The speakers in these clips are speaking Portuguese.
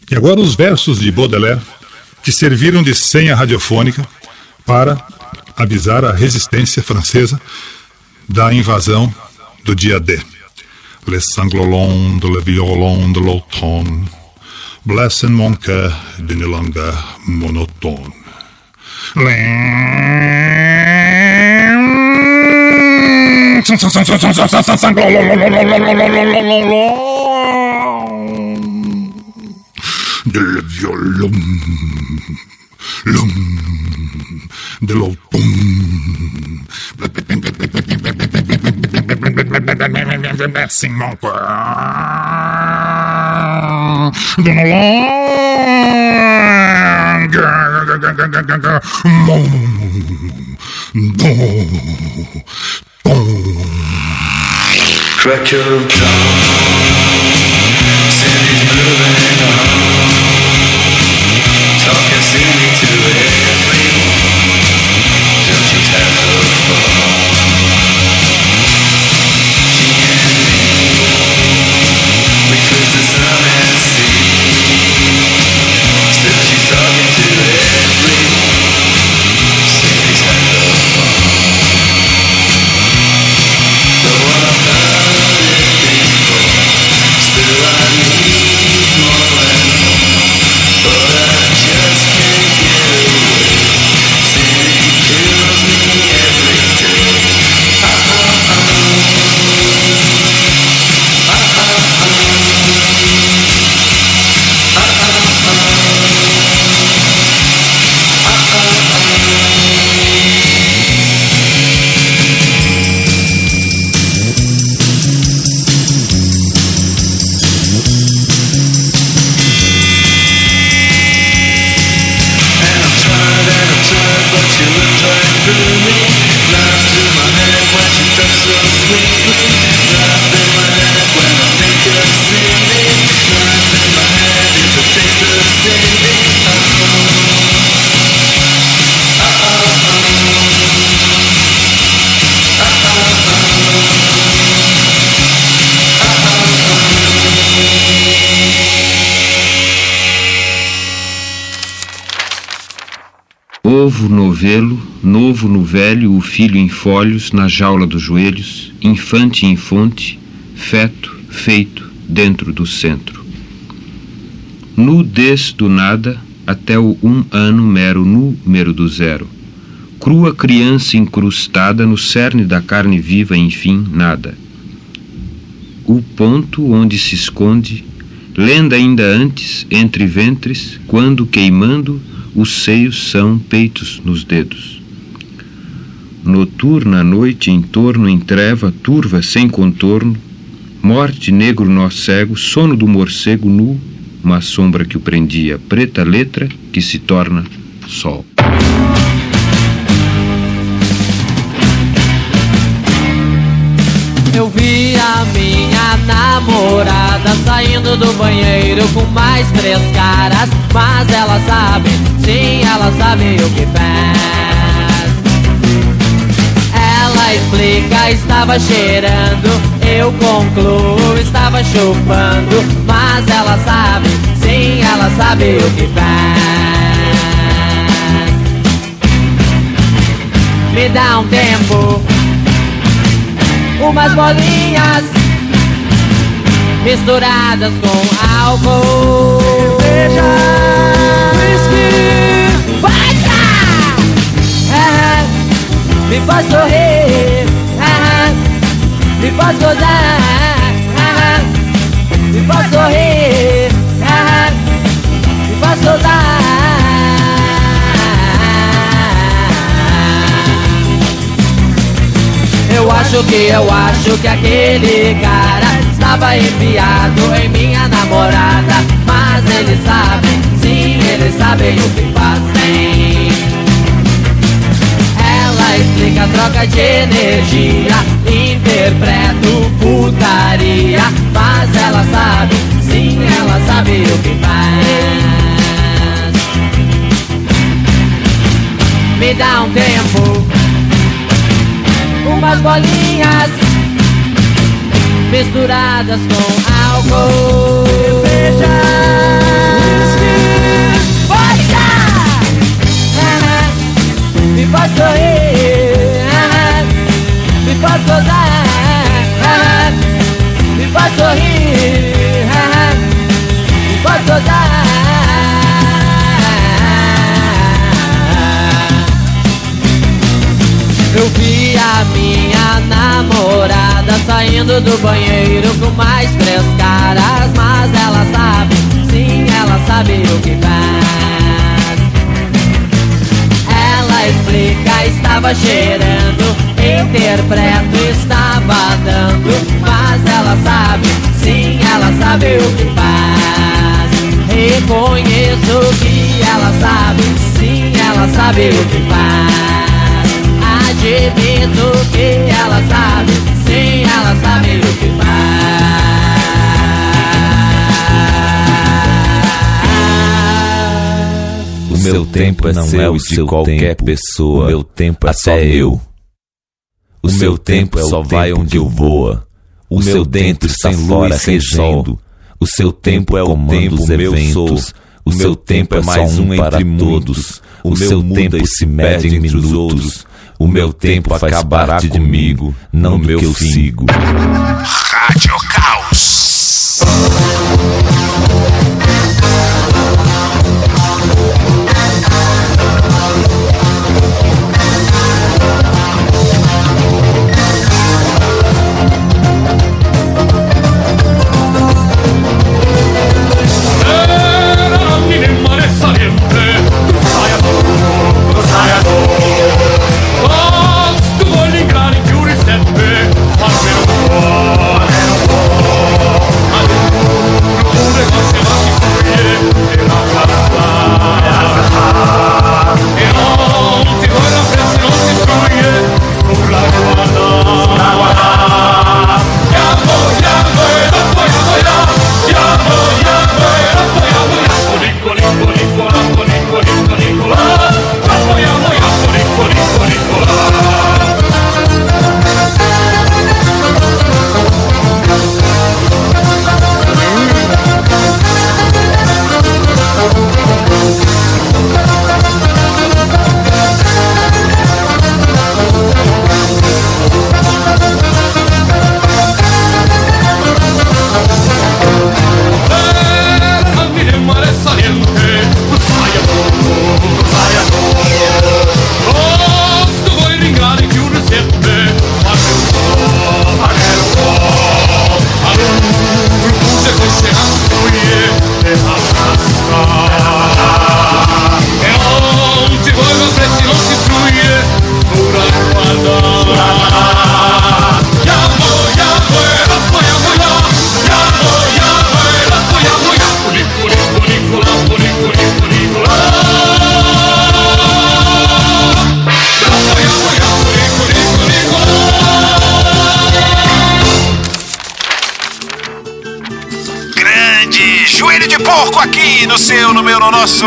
E agora os versos de Baudelaire, que serviram de senha radiofônica para avisar a resistência francesa da invasão do dia D. Les sanglolons de le violon de l'automne blessent mon cœur d'une langueur monotone. De le violon de l'automne blessing mon cœur d'une langue Crack of dawn, city's moving on, talking silly to everyone, till she's had her fun. She and me, we twist the sun and sea, still she's talking to everyone, city's had her fun. Though I've heard it before, still I need more and more, but I just can't get away. City kills me every day. And I've tried, but she looked right through me. Knife to my head when she touched so sweetly. Knife in my head when I think of Cindy. Knife in my head, it's a taste of Cindy. Ovo novelo, novo no velho, o filho em folhos, na jaula dos joelhos, infante em fonte, feto, feito, dentro do centro. Nu desde do nada, até o 1 ano mero número do zero. Crua criança incrustada no cerne da carne viva, enfim, nada. O ponto onde se esconde, lenda ainda antes, entre ventres, quando queimando, os seios são peitos nos dedos. Noturna noite em torno em treva turva sem contorno, morte negro nó cego, sono do morcego nu, uma sombra que o prendia, preta letra que se torna sol. Eu vi a minha namorada saindo do banheiro com mais 3 caras, mas ela sabe, sim, ela sabe o que faz. Ela explica, estava cheirando, eu concluo, estava chupando, mas ela sabe, sim, ela sabe o que faz. Me dá um tempo, umas bolinhas misturadas com álcool, cerveja, whisky, vodka, me faz sorrir, me faz gozar, me faz sorrir, me faz gozar. Eu acho que aquele cara estava enfiado em minha namorada, mas ele sabe, sim, ele sabe o que fazem. Ela explica a troca de energia, interpreto putaria, mas ela sabe, sim, ela sabe o que faz. Me dá um tempo, umas bolinhas misturadas com álcool, cerveja, saindo do banheiro com mais 3 caras, mas ela sabe, sim, ela sabe o que faz. Ela explica, estava cheirando, interpreto, estava dando, mas ela sabe, sim, ela sabe o que faz. Reconheço que ela sabe, sim, ela sabe o que faz. Admito que ela sabe, sim, ela sabe o que faz. O meu tempo não é o de qualquer pessoa. O meu tempo é só eu. O meu tempo só vai onde eu voa. O meu tempo está fora regendo. O seu tempo é o tempo dos eventos. O meu tempo é mais um entre todos. O meu tempo se mede entre os outros. O meu tempo acabará comigo, não do que eu sigo. Rádio Caos. Aqui no seu, no meu, no nosso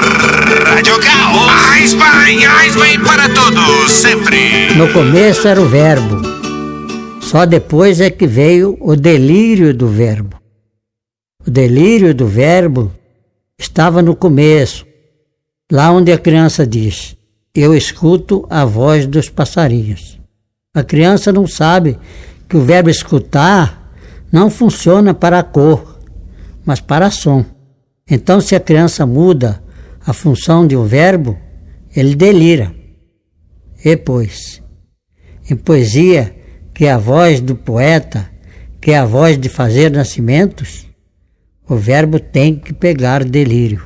Rádio Caos. Bem para todos, sempre. No começo era o verbo, só depois é que veio o delírio do verbo. O delírio do verbo estava no começo, lá onde a criança diz: eu escuto a voz dos passarinhos. A criança não sabe que o verbo escutar não funciona para a cor, mas para som. Então, se a criança muda a função de um verbo, ele delira. E pois, em poesia, que é a voz do poeta, que é a voz de fazer nascimentos, o verbo tem que pegar delírio.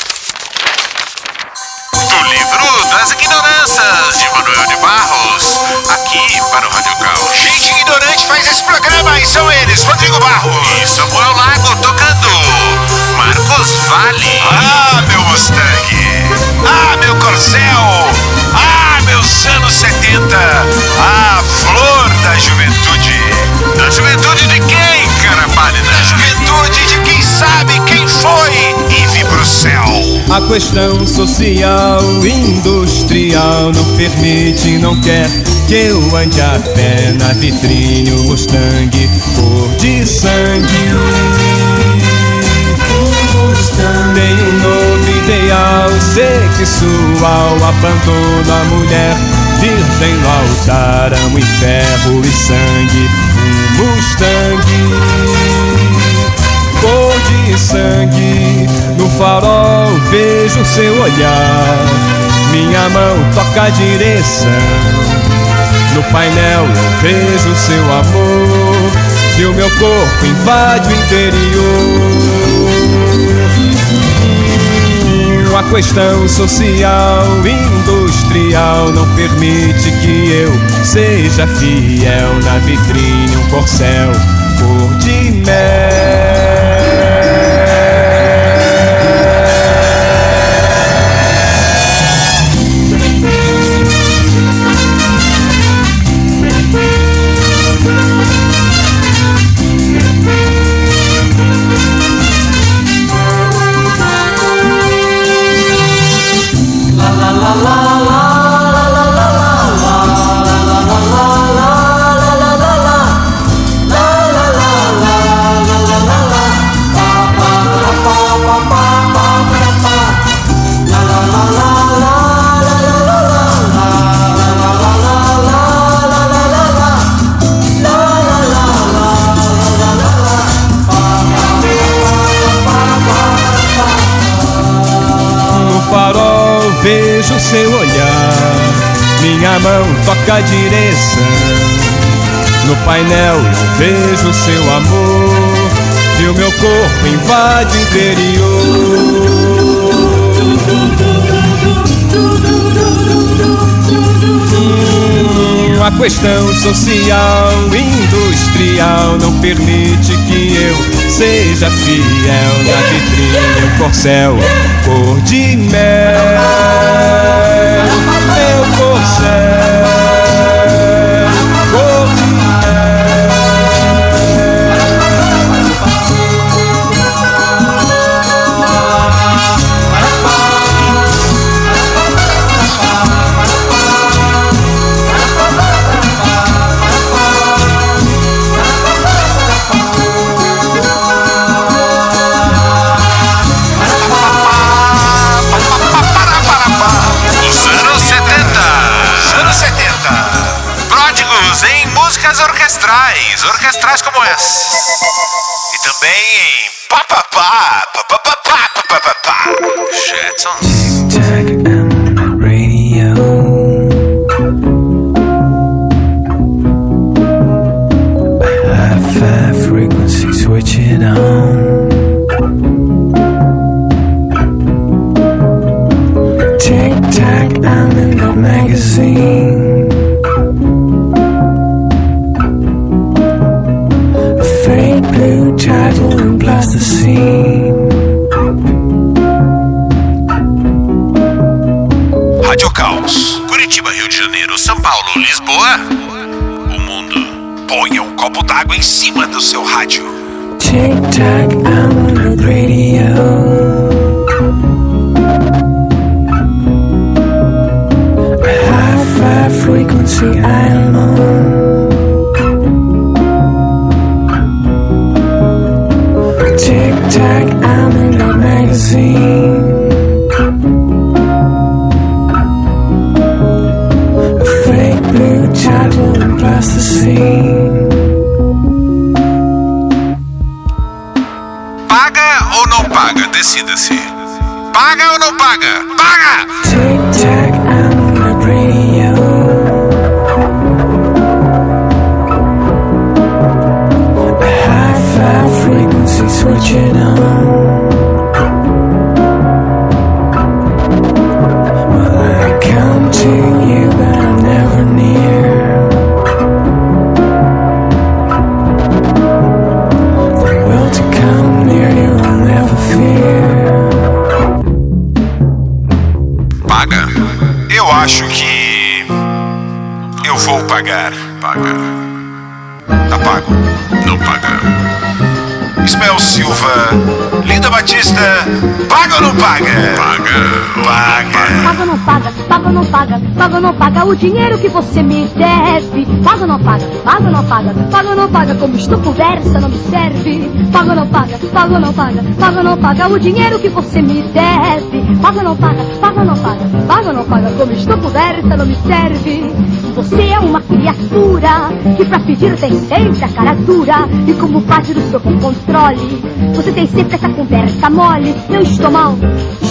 Do livro das ignorâncias, de Manuel de Barros, aqui para o Rádio Caos. Gente ignorante faz esse programa e são eles, Rodrigo Barros e Samuel Lago tocando. Marcos Vale. Ah, meu Mustang. Ah, meu Corcel. Ah, meus anos 70. Ah, flor da juventude. Da juventude de quem, cara pálida? Da juventude de quem sabe quem foi e vi pro céu. A questão social, industrial não permite, não quer que eu ande a pé na vitrine. O Mustang, cor de sangue. Tem um novo ideal sexual, abandono a mulher, virgem no altar, amo e ferro e sangue. Um Mustang, cor de sangue, no farol vejo seu olhar, minha mão toca a direção. No painel eu vejo seu amor e o meu corpo invade o interior. A questão social, industrial não permite que eu seja fiel. Na vitrine um corcel cor de mel. Vejo seu olhar, minha mão toca a direção. No painel eu vejo seu amor e o meu corpo invade o interior. A questão social, industrial não permite que eu seja fiel. Na vitrine um corcel cor de mel. Meu corcel cor de orquestrais como essa. E também em papapá, papapá, papapá, Jetsons. Tic-tac, I'm on the radio. High-five frequency, switch it on. Tic-tac, I'm in the magazine. Blue title and blast the scene. Rádio Caos, Curitiba, Rio de Janeiro, São Paulo, Lisboa. O mundo, ponha um copo d'água em cima do seu rádio. Tic-tac, I'm on the radio. High-five frequency, I'm on. Tic-tac, I'm in the magazine. A fake blue title and blast the scene. Paga ou não paga? Decida-se. Paga ou não paga? Paga! Tic-tac, I'm on the radio. High-five frequency, switch it on. Well, I come to you, but I'm never near. The will to come near you, I'll never fear. Paga? Eu acho que eu vou pagar. Paga. Tá pago? Não paga. Ismael Silva, Linda Batista, paga ou não paga? Paga. Paga. Paga ou não paga? Paga ou não paga? Paga ou não paga o dinheiro que você me deve? Paga ou não paga? Paga ou não paga? Paga ou não paga? Como estou conversa não me serve. Paga ou não paga? Paga ou não paga? Paga ou não paga o dinheiro que você me deve? Paga ou não paga? Paga ou não paga? Paga ou não paga? Como estou conversa não me serve. Você é uma criatura que pra pedir tem sempre a cara dura. E como parte do seu controle, você tem sempre essa conversa mole. Eu estou mal,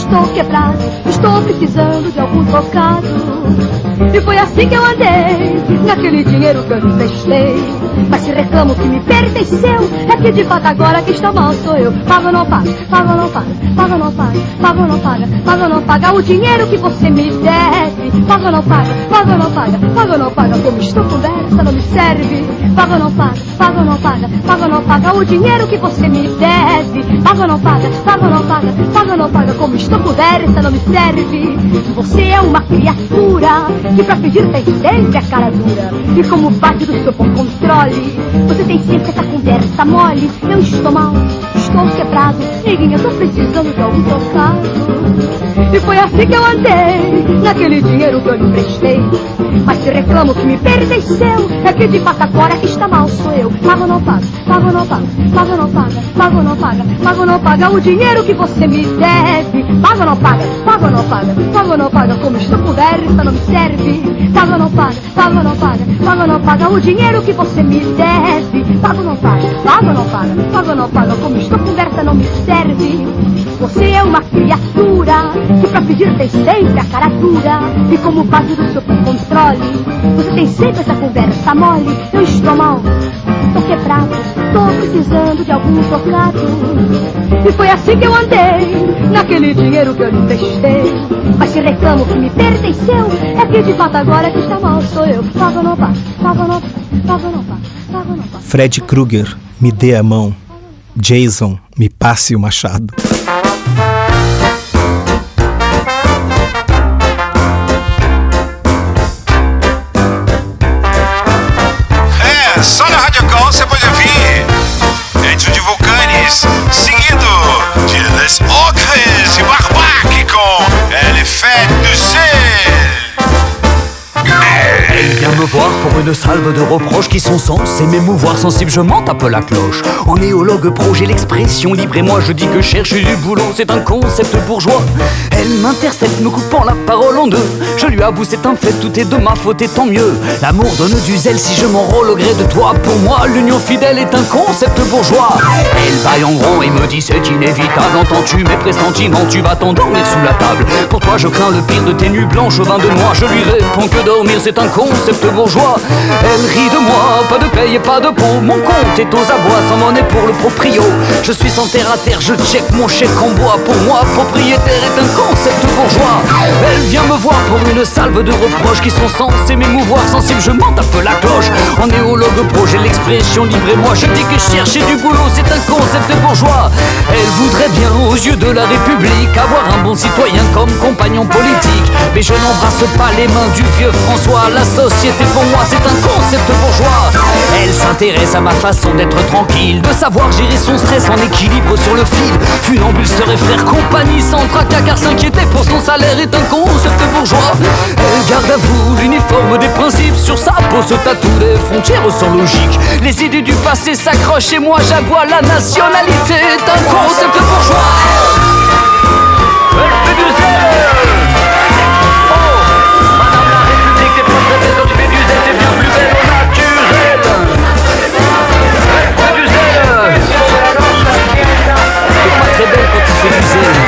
estou quebrado, estou precisando de algum trocado. E foi assim que eu andei, naquele dinheiro que eu lhe emprestei. Mas se reclamo que me pertenceu, é que de fato agora que está mal sou eu. Paga ou não paga, paga ou não paga, paga ou não paga, paga ou não paga, paga ou não paga o dinheiro que você me deve. Paga ou não paga, paga ou não paga, paga ou não paga, como estou conversa não me serve. Paga ou não paga, paga ou não paga, paga ou não paga o dinheiro que você me deve. Paga ou não paga, paga ou não paga, paga ou não paga, como estou conversa não me serve. Você é uma criatura que pra pedir tem sempre a cara dura. E como bate do seu bom controle, você tem sempre essa conversa mole. Eu estou mal, estou quebrado, neguinha, eu tô precisando de algum trocado. E foi assim que eu andei, naquele dinheiro que eu lhe emprestei. Mas se reclamo que me pertenceu, é que de fato agora que está mal sou eu. Paga ou não paga, paga ou não paga, paga ou não paga, paga ou não paga, paga ou não paga o dinheiro que você me deve. Paga ou não paga, paga ou não paga, paga ou não paga, como estou conversa não me serve. Paga ou não paga, paga ou não paga, paga ou não paga o dinheiro que você me deve. Paga ou não paga, paga ou não paga, paga ou não paga, como estou conversa não me serve. Você é uma criatura que pra pedir tem sempre a cara dura. E como base do seu controle, você tem sempre essa conversa mole. Eu estou mal, tô quebrado, tô precisando de algum trocado. E foi assim que eu andei, naquele dinheiro que eu lhe emprestei. Mas se reclamo que me pertenceu, é que de fato agora que está mal sou eu. Paga ou não paga, paga ou não paga, paga ou não paga, paga ou não paga. Fred Krueger, me dê a mão. Jason, me passe o machado. Só na Rádio Call você pode ouvir Edson de Vulcanes, seguido de Les Ocres e Barbac com Elle fait du sel. Elle vient me voir pour une salve de reproches qui sont censés m'émouvoir sensiblement, tape la cloche. En néologue pro, j'ai l'expression libre et moi je dis que chercher du boulot c'est un concept bourgeois. Elle m'intercepte me coupant la parole en deux. Je lui avoue c'est un fait, tout est de ma faute et tant mieux. L'amour donne du zèle si je m'enrôle au gré de toi. Pour moi l'union fidèle est un concept bourgeois. Elle baille en grand et me dit c'est inévitable. Entends-tu mes pressentiments, tu vas t'endormir sous la table. Pour toi je crains le pire de tes nuits blanches au vin de noix. Je lui réponds que dormir c'est un concept bourgeois. Elle rit de moi, pas de paye et pas de pot. Mon compte est aux abois, sans monnaie pour le proprio. Je suis sans terre à terre, je check mon chèque en bois. Pour moi, propriétaire est un concept bourgeois. Elle vient me voir pour une salve de reproches qui sont censés m'émouvoir sensible, je m'en tape la cloche. En néologue pro, j'ai l'expression libre et moi je dis que chercher du boulot c'est un concept bourgeois. Elle voudrait bien aux yeux de la République avoir un bon citoyen comme compagnon politique. Mais je n'embrasse pas les mains du vieux François. La société pour moi c'est un concept bourgeois. Elle s'intéresse à ma façon d'être tranquille, de savoir gérer son stress en équilibre sur le fil. Funambule serait faire compagnie sans tracas, car s'inquiéter pour son salaire est un concept bourgeois. Elle garde à vous l'uniforme des principes, sur sa peau se tatoue des frontières sans logique. Les idées du passé s'accrochent et moi j'aboie, la nationalité est un concept bourgeois. Elle fait du zèle. Quand tu fais du zèle, t'es bien plus belle au naturel. Fais du zèle. T'es pas très belle quand tu fais du zèle.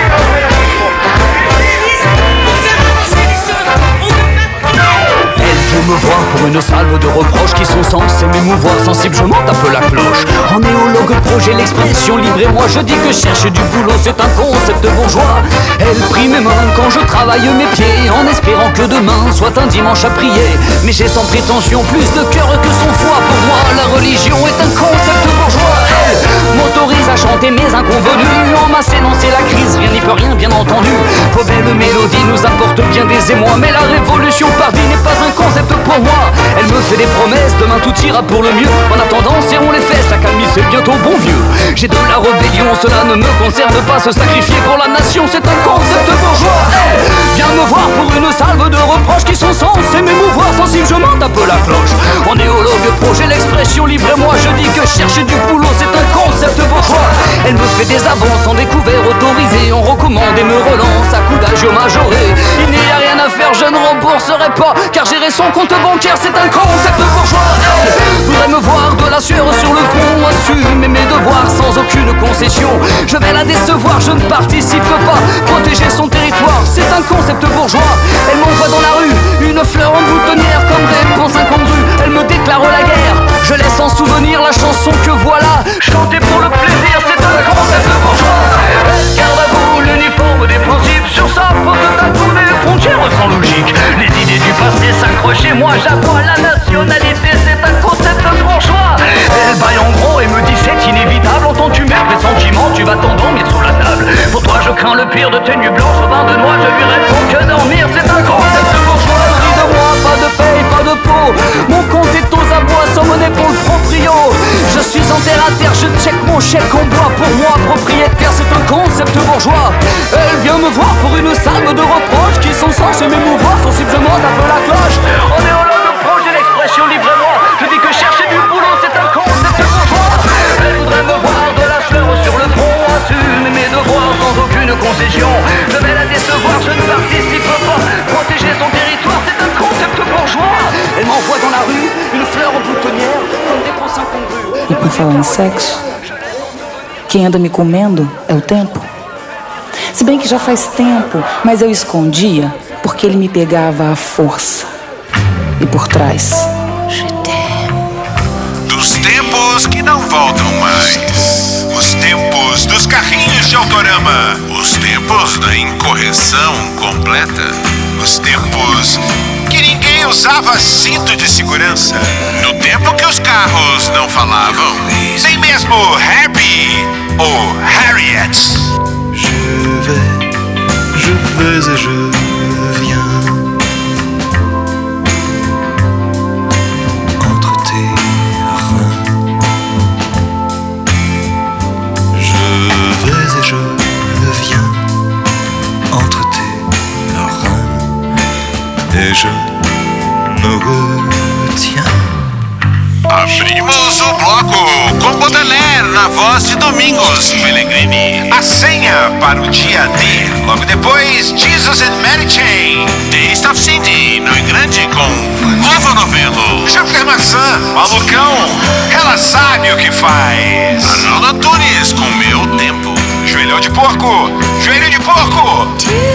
Me voir pour une salve de reproches qui sont censés m'émouvoir sensible, je m'en tape la cloche. En néologue pro, j'ai l'expression libre et moi je dis que chercher du boulot c'est un concept bourgeois. Elle prie mes mains quand je travaille mes pieds, en espérant que demain soit un dimanche à prier. Mais j'ai sans prétention plus de cœur que son foie. Pour moi la religion est un concept bourgeois. Elle m'autorise à chanter mes inconvenus, en masse énoncer la crise, rien n'y peut rien bien entendu. Vos belles mélodies nous apportent bien des émois, mais la révolution par vie n'est pas un concept pour moi. Elle me fait des promesses, demain tout ira pour le mieux. En attendant, serrons les fesses, la calmie c'est bientôt bon vieux. J'ai de la rébellion, cela ne me concerne pas. Se sacrifier pour la nation, c'est un concept bourgeois. Hey, viens me voir pour une salve de reproches qui sont censés m'émouvoir sensible, je m'en tape la cloche. En néologue pro, j'ai l'expression libre et moi je dis que chercher du boulot c'est un concept bourgeois. Elle me fait des avances en découvert autorisé, on recommande et me relance à coup d'agio majoré. Il n'y a rien à faire, je ne rembourse penserait pas, car gérer son compte bancaire c'est un concept bourgeois. Elle voudrait me voir de la sueur sur le front, assumer mes devoirs sans aucune concession. Je vais la décevoir, je ne participe pas. Protéger son territoire, c'est un concept bourgeois. Elle m'envoie dans la rue une fleur en boutonnière comme réponse incongrue. Elle me déclare la guerre, je laisse en souvenir la chanson que voilà. Chanter pour le plaisir, c'est un concept bourgeois. Garde à vous l'uniforme des principes, sur sa pose d'un coup des frontières sans logique. Les idées du passé s'accrocher, moi j'aboie. La nationalité c'est un concept bourgeois. Elle baille en gros et me dit c'est inévitable. Entends-tu mes pressentiments, tu vas t'endormir sous la table. Pour toi je crains le pire de tes nuits blanches au bain de noix. Je lui réponds que dormir c'est un concept bourgeois. Ris de moi, pas de paye, pas de peau. Mon compte est aux abois sans mon épaule proprio. Je suis en terre à terre, je check mon chèque en bois. Pour moi propriétaire c'est un concept bourgeois. Elle vient me voir pour une salve de reproches qui sont censés m'émouvoir sensiblement d'un peu la cloche. On est au lot de projet, l'expression libre-moi. Je dis que chercher du boulot c'est un concept bourgeois. Elle voudrait me voir de la fleur sur le front, assumer mes devoirs sans aucune concession. Je vais la décevoir, je ne participe pas. Protéger son territoire c'est un concept bourgeois. Elle m'envoie dans la rue une fleur en boutonnière comme des pousses incongrues. E por falar em sexo, quem anda me comendo é o tempo. Se bem que já faz tempo, mas eu escondia porque ele me pegava à força e por trás. Dos tempos que não voltam mais. Os tempos dos carrinhos de Autorama. Os tempos da incorreção completa. Os tempos que ninguém usava cinto de segurança. No tempo que os carros não falavam. Nem mesmo Herbie ou Harriet. Je vais et je viens entre tes reins. Je vais et je viens entre tes reins. Et je me retiens. Abrimos o bloco com Baudelaire na voz de Domingos Pellegrini. A senha para o dia D. Logo depois, Jesus and Mary Chain. Taste of Cindy, no Grande com Novo Novelo. Júpiter Maçã, Malucão, ela sabe o que faz. Arnaldo Antunes com Meu Tempo. Joelhão de Porco, Joelho de Porco.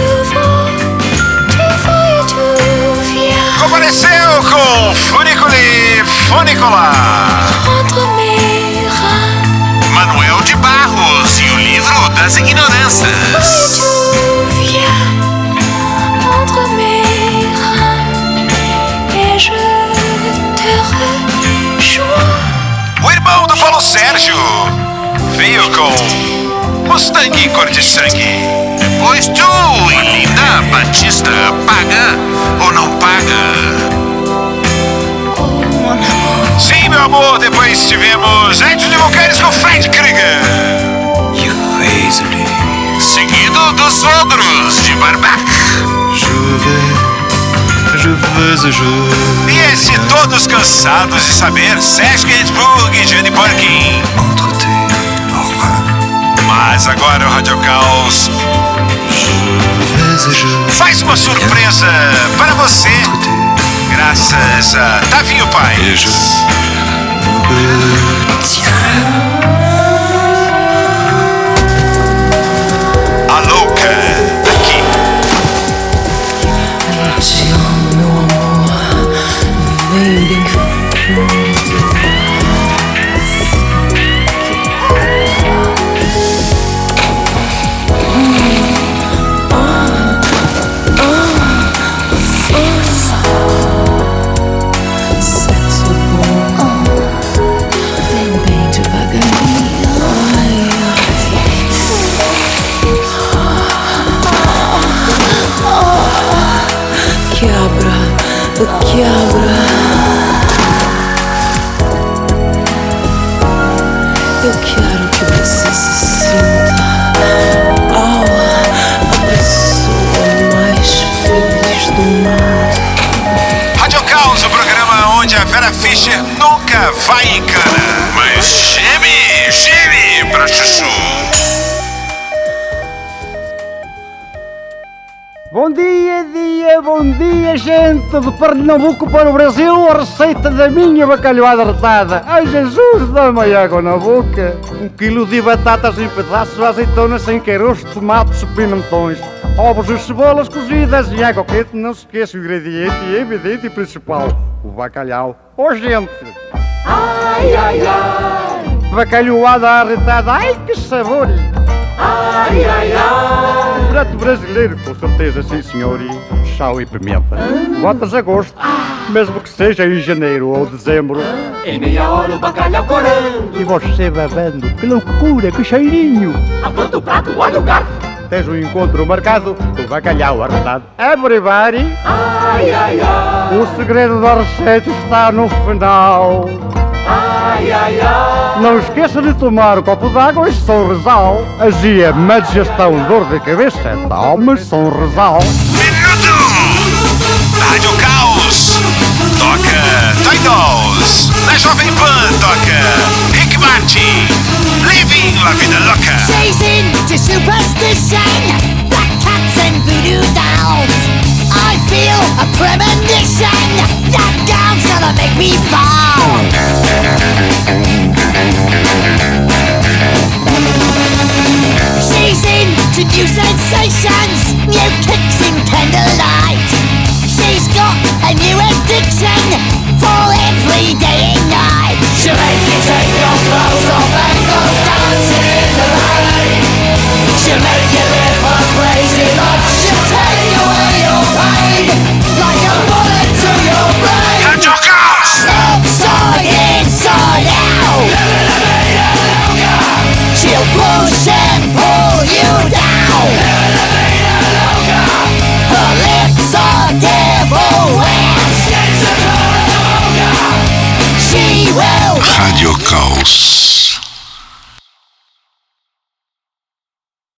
Compareceu com Funiculi Funicular. Manuel de Barros e o Livro das Ignorâncias. O irmão do Paulo Sérgio veio com Mustang Cor de Sangue. Depois tu e Linda Batista, paga ou não paga? Sim, meu amor, depois tivemos Antes de Vulcanes com Fred Krieger. Seguido dos Ogros de Barbac. Je vais et je... E esse Todos Cansados de Saber, Serge Gainsbourg e Jenny Borkin. Mas agora o Radio Caos faz uma surpresa para você, graças a Tavinho Paes. A louca aqui. Eu te amo, meu amor. Vem bem fundo. Sexo bom. Vem bem devagarinho. Quebra, quebra. Eu quero que você se sinta a pessoa mais feliz do mundo. Radio Caos, o programa onde a Vera Fischer nunca vai em cana, mas geme pra chuchu. Bom dia, gente de Pernambuco para o Brasil, a receita da minha bacalhoada retada. Ai, Jesus, dá-me água na boca. 1 quilo de batatas em pedaços, azeitonas sem caroço, tomates, pimentões, ovos e cebolas cozidas e água quente. Não se esqueça o ingrediente evidente e principal, o bacalhau. Ô, gente! Ai, ai, ai! Bacalhoada retada, ai, que sabor! Ai, ai, ai! Um prato brasileiro, com certeza, sim, senhor. E sal e pimenta. Botas a gosto, mesmo que seja em janeiro ou dezembro. Em meia hora o bacalhau corando. E você bebendo, que loucura, que cheirinho! Apronta o prato, olha o garfo. Tens um encontro marcado com o bacalhau arretado. Everybody! Ai, ai, ai! O segredo da receita está no final. Ai, ai, ai! Não esqueça de tomar um copo d'água e Sonresal. Azia, má digestão, dor de cabeça, tome Sonresal. Minuto da Rádio Caos. Toca Toy Dolls. Na Jovem Pan toca Rick Martin, Living La Vida Loca. She's into superstition, black cats and voodoo dolls. I feel a premonition, that girl's gonna make me fall. She's into new sensations, new kicks in candlelight. She's got a new addiction for every day and night. She'll make you take your clothes off and go dancing in the rain. She'll make you live a crazy life. She'll take away your pain like a bullet to your brain. Rádio Caos. Upside, inside out. She'll push and pull you down. Her lips are devil wares. She will. Rádio Caos.